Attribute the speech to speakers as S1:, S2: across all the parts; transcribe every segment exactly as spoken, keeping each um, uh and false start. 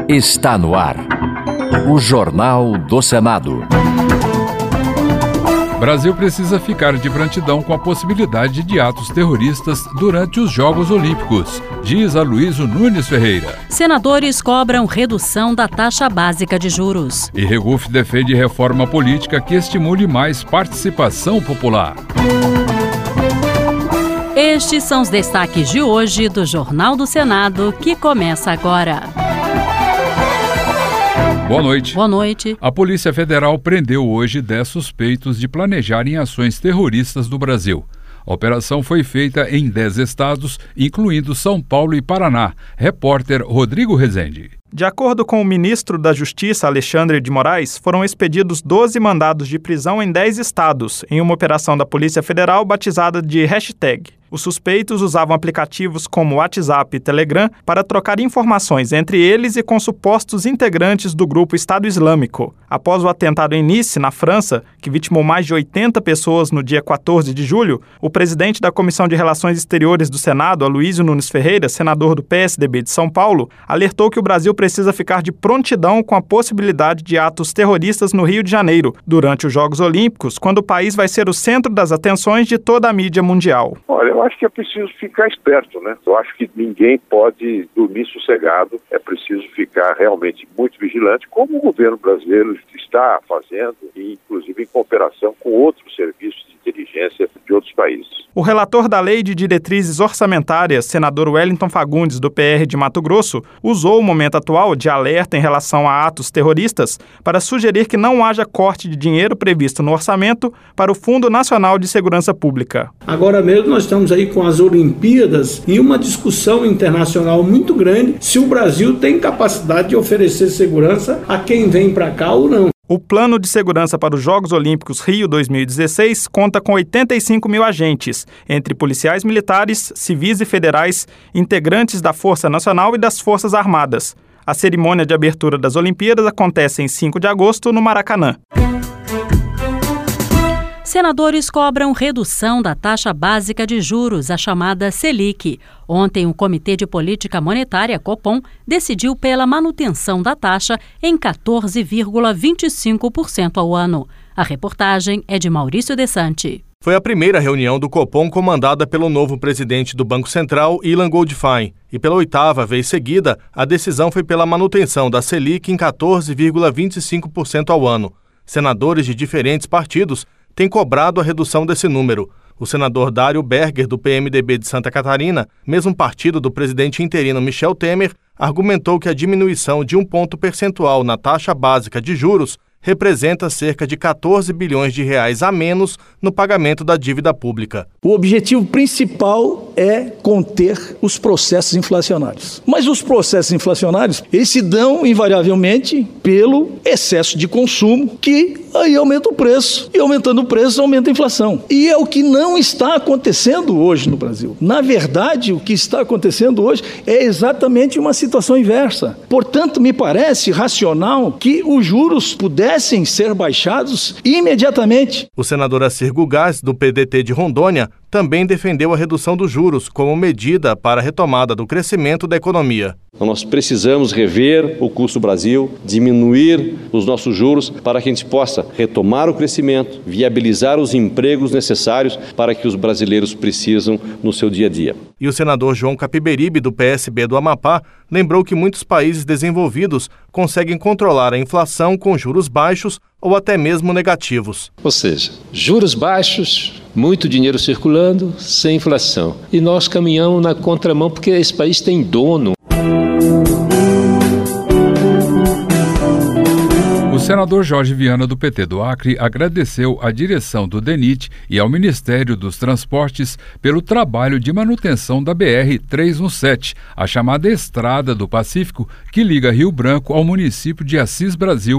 S1: Está no ar. O Jornal do Senado.
S2: Brasil precisa ficar de prontidão com a possibilidade de atos terroristas durante os Jogos Olímpicos, diz Aloysio Nunes Ferreira.
S3: Senadores cobram redução da taxa básica de juros.
S2: E Regufe defende reforma política que estimule mais participação popular.
S3: Estes são os destaques de hoje do Jornal do Senado, que começa agora.
S2: Boa noite.
S3: Boa noite.
S2: A Polícia Federal prendeu hoje dez suspeitos de planejarem ações terroristas no Brasil. A operação foi feita em dez estados, incluindo São Paulo e Paraná. Repórter Rodrigo Rezende.
S4: De acordo com o ministro da Justiça, Alexandre de Moraes, foram expedidos doze mandados de prisão em dez estados, em uma operação da Polícia Federal batizada de hashtag. Os suspeitos usavam aplicativos como WhatsApp e Telegram para trocar informações entre eles e com supostos integrantes do grupo Estado Islâmico. Após o atentado em Nice, na França, que vitimou mais de oitenta pessoas no dia quatorze de julho, o presidente da Comissão de Relações Exteriores do Senado, Aloysio Nunes Ferreira, senador do P S D B de São Paulo, alertou que o Brasil precisa ficar de prontidão com a possibilidade de atos terroristas no Rio de Janeiro, durante os Jogos Olímpicos, quando o país vai ser o centro das atenções de toda a mídia mundial.
S5: Olha, eu acho que é preciso ficar esperto, né? Eu acho que ninguém pode dormir sossegado, é preciso ficar realmente muito vigilante, como o governo brasileiro está fazendo, e inclusive em cooperação com outros serviços de inteligência de outros países.
S4: O relator da Lei de Diretrizes Orçamentárias, senador Wellington Fagundes, do P R de Mato Grosso, usou o momento atual de alerta em relação a atos terroristas para sugerir que não haja corte de dinheiro previsto no orçamento para o Fundo Nacional de Segurança Pública.
S6: Agora mesmo nós estamos aí com as Olimpíadas e uma discussão internacional muito grande se o Brasil tem capacidade de oferecer segurança a quem vem para cá ou não.
S4: O Plano de Segurança para os Jogos Olímpicos Rio dois mil e dezesseis conta com oitenta e cinco mil agentes, entre policiais militares, civis e federais, integrantes da Força Nacional e das Forças Armadas. A cerimônia de abertura das Olimpíadas acontece em cinco de agosto, no Maracanã.
S3: Senadores cobram redução da taxa básica de juros, a chamada Selic. Ontem, o Comitê de Política Monetária, Copom, decidiu pela manutenção da taxa em quatorze vírgula vinte e cinco por cento ao ano. A reportagem é de Maurício Desante.
S7: Foi a primeira reunião do Copom comandada pelo novo presidente do Banco Central, Ilan Goldfein. E pela oitava vez seguida, a decisão foi pela manutenção da Selic em quatorze vírgula vinte e cinco por cento ao ano. Senadores de diferentes partidos tem cobrado a redução desse número. O senador Dário Berger, do P M D B de Santa Catarina, mesmo partido do presidente interino Michel Temer, argumentou que a diminuição de um ponto percentual na taxa básica de juros representa cerca de quatorze bilhões de reais a menos no pagamento da dívida pública.
S8: O objetivo principal é conter os processos inflacionários. Mas os processos inflacionários, eles se dão invariavelmente pelo excesso de consumo, que aí aumenta o preço. E aumentando o preço, aumenta a inflação. E é o que não está acontecendo hoje no Brasil. Na verdade, o que está acontecendo hoje é exatamente uma situação inversa. Portanto, me parece racional que os juros pudessem ser baixados imediatamente.
S7: O senador Assir Gugás, do P D T de Rondônia, também defendeu a redução dos juros como medida para a retomada do crescimento da economia.
S9: Então nós precisamos rever o custo do Brasil, diminuir os nossos juros para que a gente possa retomar o crescimento, viabilizar os empregos necessários para que os brasileiros precisam no seu dia a dia.
S7: E o senador João Capiberibe, do P S B do Amapá, lembrou que muitos países desenvolvidos conseguem controlar a inflação com juros baixos ou até mesmo negativos.
S10: Ou seja, juros baixos, muito dinheiro circulando, sem inflação. E nós caminhamos na contramão porque esse país tem dono.
S2: O senador Jorge Viana, do P T do Acre, agradeceu à direção do DENIT e ao Ministério dos Transportes pelo trabalho de manutenção da B R trezentos e dezessete, a chamada Estrada do Pacífico, que liga Rio Branco ao município de Assis Brasil.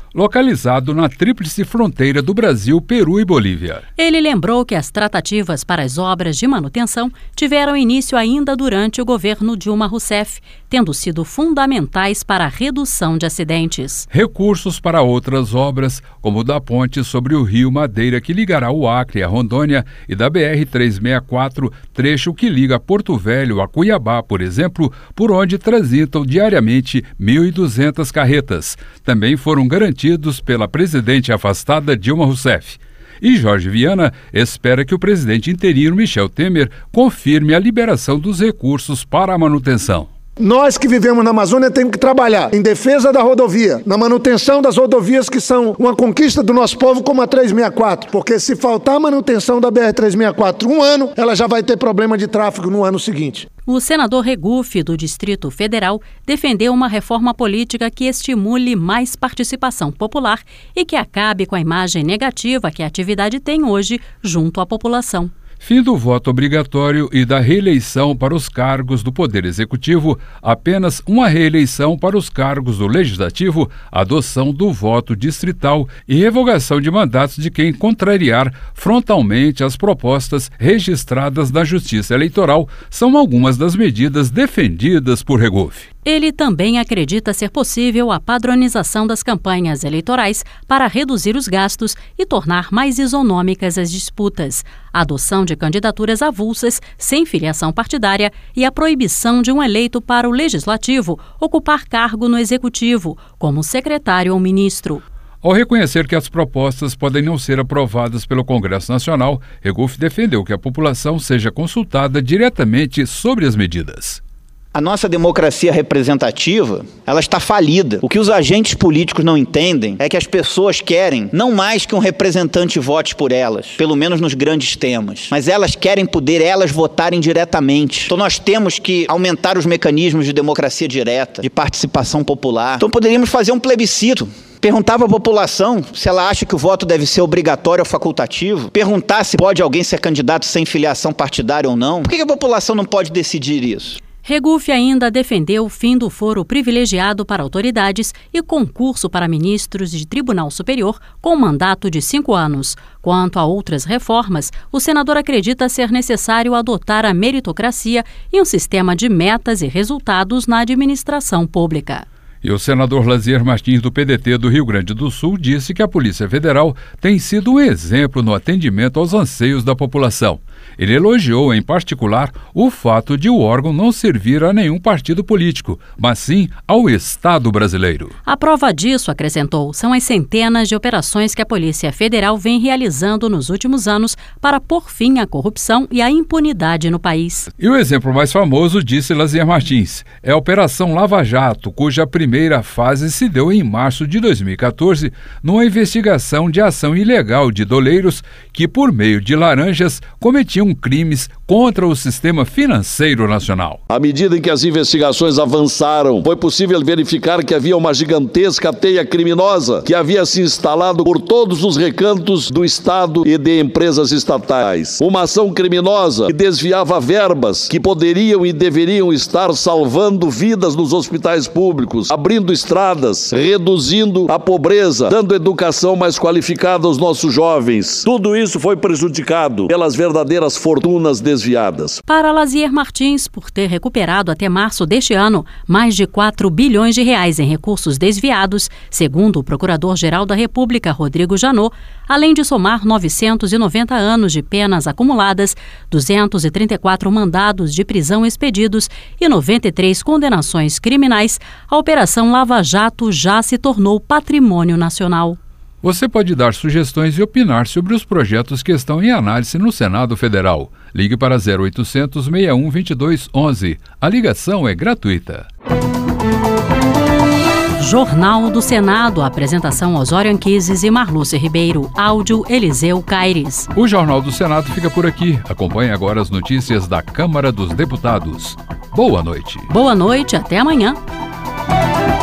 S2: localizado na tríplice fronteira do Brasil, Peru e Bolívia.
S3: Ele lembrou que as tratativas para as obras de manutenção tiveram início ainda durante o governo Dilma Rousseff, tendo sido fundamentais para a redução de acidentes.
S2: Recursos para outras obras, como o da ponte sobre o Rio Madeira, que ligará o Acre a Rondônia, e da B R trezentos e sessenta e quatro, trecho que liga Porto Velho a Cuiabá, por exemplo, por onde transitam diariamente mil e duzentas carretas, também foram garantidos pela presidente afastada Dilma Rousseff. E Jorge Viana espera que o presidente interino Michel Temer confirme a liberação dos recursos para a manutenção.
S11: Nós que vivemos na Amazônia temos que trabalhar em defesa da rodovia, na manutenção das rodovias que são uma conquista do nosso povo, como a trezentos e sessenta e quatro, porque se faltar a manutenção da B R trezentos e sessenta e quatro um ano, ela já vai ter problema de tráfego no ano seguinte.
S3: O senador Regufe, do Distrito Federal, defendeu uma reforma política que estimule mais participação popular e que acabe com a imagem negativa que a atividade tem hoje junto à população.
S2: Fim do voto obrigatório e da reeleição para os cargos do Poder Executivo, apenas uma reeleição para os cargos do Legislativo, adoção do voto distrital e revogação de mandatos de quem contrariar frontalmente as propostas registradas na Justiça Eleitoral são algumas das medidas defendidas por Regufe.
S3: Ele também acredita ser possível a padronização das campanhas eleitorais para reduzir os gastos e tornar mais isonômicas as disputas, a adoção de candidaturas avulsas sem filiação partidária e a proibição de um eleito para o Legislativo ocupar cargo no Executivo, como secretário ou ministro.
S2: Ao reconhecer que as propostas podem não ser aprovadas pelo Congresso Nacional, Regufe defendeu que a população seja consultada diretamente sobre as medidas.
S12: A nossa democracia representativa, ela está falida. O que os agentes políticos não entendem é que as pessoas querem não mais que um representante vote por elas, pelo menos nos grandes temas, mas elas querem poder elas votarem diretamente. Então nós temos que aumentar os mecanismos de democracia direta, de participação popular. Então poderíamos fazer um plebiscito. Perguntar para a população se ela acha que o voto deve ser obrigatório ou facultativo. Perguntar se pode alguém ser candidato sem filiação partidária ou não. Por que a população não pode decidir isso?
S3: Regufe ainda defendeu o fim do foro privilegiado para autoridades e concurso para ministros de Tribunal Superior com mandato de cinco anos. Quanto a outras reformas, o senador acredita ser necessário adotar a meritocracia e um sistema de metas e resultados na administração pública.
S2: E o senador Lazier Martins, do P D T do Rio Grande do Sul, disse que a Polícia Federal tem sido um exemplo no atendimento aos anseios da população. Ele elogiou, em particular, o fato de o órgão não servir a nenhum partido político, mas sim ao Estado brasileiro.
S3: A prova disso, acrescentou, são as centenas de operações que a Polícia Federal vem realizando nos últimos anos para pôr fim à corrupção e à impunidade no país.
S2: E o exemplo mais famoso, disse Lazier Martins, é a Operação Lava Jato, cuja primeira fase se deu em março de dois mil e quatorze, numa investigação de ação ilegal de doleiros que, por meio de laranjas, cometiam crimes contra o sistema financeiro nacional.
S13: À medida em que as investigações avançaram, foi possível verificar que havia uma gigantesca teia criminosa que havia se instalado por todos os recantos do Estado e de empresas estatais. Uma ação criminosa que desviava verbas que poderiam e deveriam estar salvando vidas nos hospitais públicos, abrindo estradas, reduzindo a pobreza, dando educação mais qualificada aos nossos jovens. Tudo isso foi prejudicado pelas verdadeiras fortunas desviadas.
S3: Para Lazier Martins, por ter recuperado até março deste ano mais de quatro bilhões de reais em recursos desviados, segundo o Procurador-Geral da República, Rodrigo Janot, além de somar novecentos e noventa anos de penas acumuladas, duzentos e trinta e quatro mandados de prisão expedidos e noventa e três condenações criminais, a Operação Lava Jato já se tornou patrimônio nacional.
S2: Você pode dar sugestões e opinar sobre os projetos que estão em análise no Senado Federal. Ligue para zero oitocentos, seis um, dois dois, onze. A ligação é gratuita.
S3: Jornal do Senado. Apresentação Osório Anquises e Marlúcia Ribeiro. Áudio Eliseu Caires.
S2: O Jornal do Senado fica por aqui. Acompanhe agora as notícias da Câmara dos Deputados. Boa noite.
S3: Boa noite, até amanhã.